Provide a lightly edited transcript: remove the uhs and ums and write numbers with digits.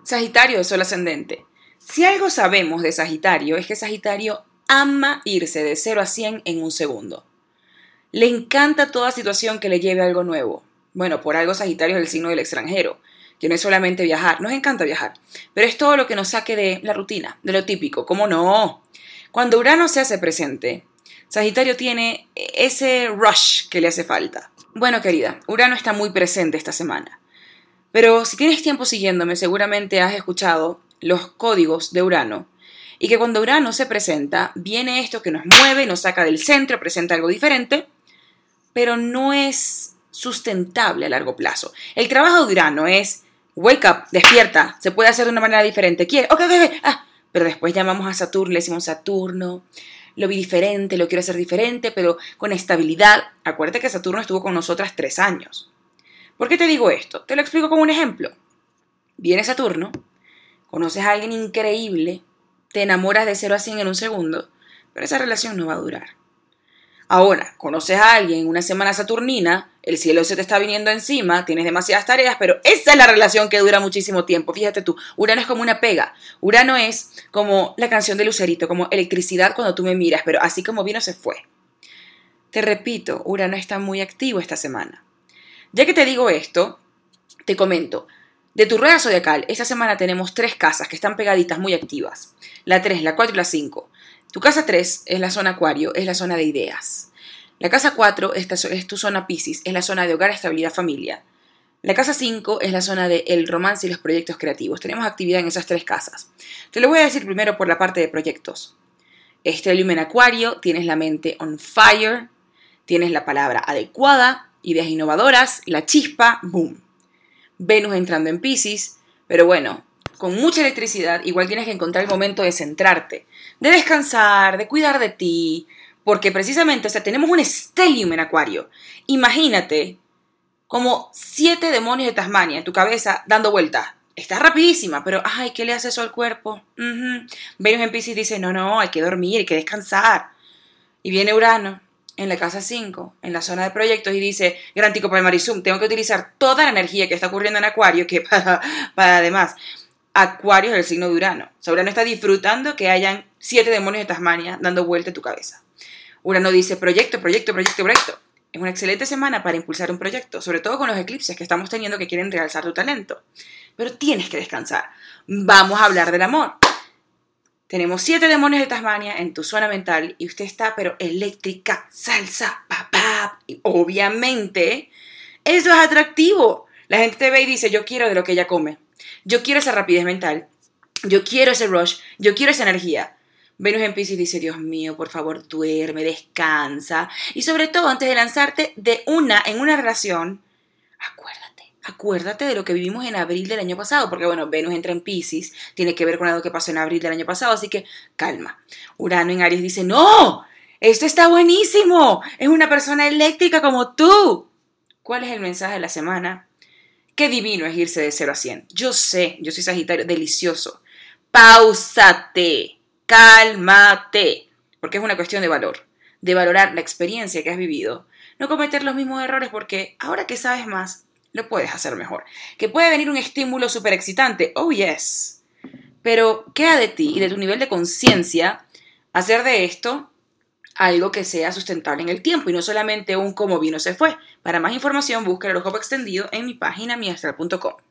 Sagitario de Sol ascendente. Si algo sabemos de Sagitario es que Sagitario ama irse de 0 a 100 en un segundo. Le encanta toda situación que le lleve a algo nuevo. Bueno, por algo Sagitario es el signo del extranjero, que no es solamente viajar, nos encanta viajar, pero es todo lo que nos saque de la rutina, de lo típico. ¿Cómo no? Cuando Urano se hace presente, Sagitario tiene ese rush que le hace falta. Bueno, querida, Urano está muy presente esta semana. Pero si tienes tiempo siguiéndome, seguramente has escuchado los códigos de Urano. Y que cuando Urano se presenta, viene esto que nos mueve, nos saca del centro, presenta algo diferente, pero no es sustentable a largo plazo. El trabajo de Urano es, wake up, despierta, se puede hacer de una manera diferente. ¿Quieres? Ok. Pero después llamamos a Saturno, le decimos Saturno, lo vi diferente, lo quiero hacer diferente, pero con estabilidad. Acuérdate que Saturno estuvo con nosotras 3 años. ¿Por qué te digo esto? Te lo explico con un ejemplo. Viene Saturno, conoces a alguien increíble, te enamoras de 0 a 100 en un segundo, pero esa relación no va a durar. Ahora, conoces a alguien en una semana saturnina, el cielo se te está viniendo encima, tienes demasiadas tareas, pero esa es la relación que dura muchísimo tiempo. Fíjate tú, Urano es como una pega. Urano es como la canción de Lucerito, como electricidad cuando tú me miras, pero así como vino se fue. Te repito, Urano está muy activo esta semana. Ya que te digo esto, te comento. De tu rueda zodiacal, esta semana tenemos 3 casas que están pegaditas muy activas. La 3, la 4 y la 5. Tu casa 3 es la zona Acuario, es la zona de ideas. La casa 4 es tu zona Piscis, es la zona de hogar, estabilidad, familia. La casa 5 es la zona del romance y los proyectos creativos. Tenemos actividad en esas 3 casas. Te lo voy a decir primero por la parte de proyectos. Stellium en Acuario, tienes la mente on fire, tienes la palabra adecuada, ideas innovadoras, la chispa, boom. Venus entrando en Piscis, pero bueno, con mucha electricidad, igual tienes que encontrar el momento de centrarte, de descansar, de cuidar de ti, porque precisamente, tenemos un stellium en Acuario. Imagínate como 7 demonios de Tasmania en tu cabeza dando vueltas. Estás rapidísima, pero ay, ¿qué le hace eso al cuerpo? Venus en Piscis dice, no, hay que dormir, hay que descansar. Y viene Urano en la casa 5, en la zona de proyectos, y dice, gran tico para el Marizum, tengo que utilizar toda la energía que está ocurriendo en Acuario, que para además, Acuario es el signo de Urano. O sea, Urano está disfrutando que hayan 7 demonios de Tasmania dando vuelta en tu cabeza. Urano dice, proyecto. Es una excelente semana para impulsar un proyecto, sobre todo con los eclipses que estamos teniendo que quieren realzar tu talento. Pero tienes que descansar. Vamos a hablar del amor. Tenemos 7 demonios de Tasmania en tu zona mental y usted está, pero eléctrica, salsa, papá. Y obviamente, eso es atractivo. La gente te ve y dice, yo quiero de lo que ella come. Yo quiero esa rapidez mental. Yo quiero ese rush. Yo quiero esa energía. Venus en Piscis dice, Dios mío, por favor, duerme, descansa. Y sobre todo, antes de lanzarte en una relación, acuérdate de lo que vivimos en abril del año pasado, porque bueno, Venus entra en Piscis, tiene que ver con algo que pasó en abril del año pasado, así que calma. Urano en Aries dice, no, esto está buenísimo, es una persona eléctrica como tú. ¿Cuál es el mensaje de la semana? Qué divino es irse de 0 a 100. Yo sé, yo soy Sagitario, delicioso. Páusate, cálmate, porque es una cuestión de valor, de valorar la experiencia que has vivido, no cometer los mismos errores porque ahora que sabes más, lo puedes hacer mejor. Que puede venir un estímulo súper excitante, oh yes, pero queda de ti y de tu nivel de conciencia hacer de esto algo que sea sustentable en el tiempo y no solamente un como vino se fue. Para más información busca el horóscopo extendido en mi página miastral.com.